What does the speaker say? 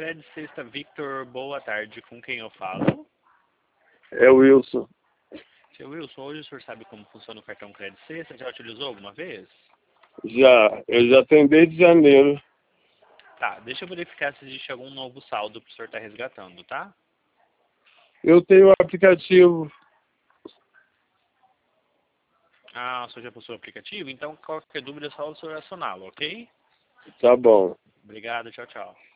Crédito Sexta Victor, boa tarde. Com quem eu falo? É o Wilson. Seu Wilson, hoje o senhor sabe como funciona o cartão Crédito Sexta? Já utilizou alguma vez? Já, eu já tenho desde janeiro. Tá, deixa eu verificar se existe algum novo saldo para o senhor estar resgatando, tá? Eu tenho o aplicativo. Ah, o senhor já possui o aplicativo? Então, qualquer dúvida é só o senhor acioná-lo, ok? Tá bom. Obrigado, tchau, tchau.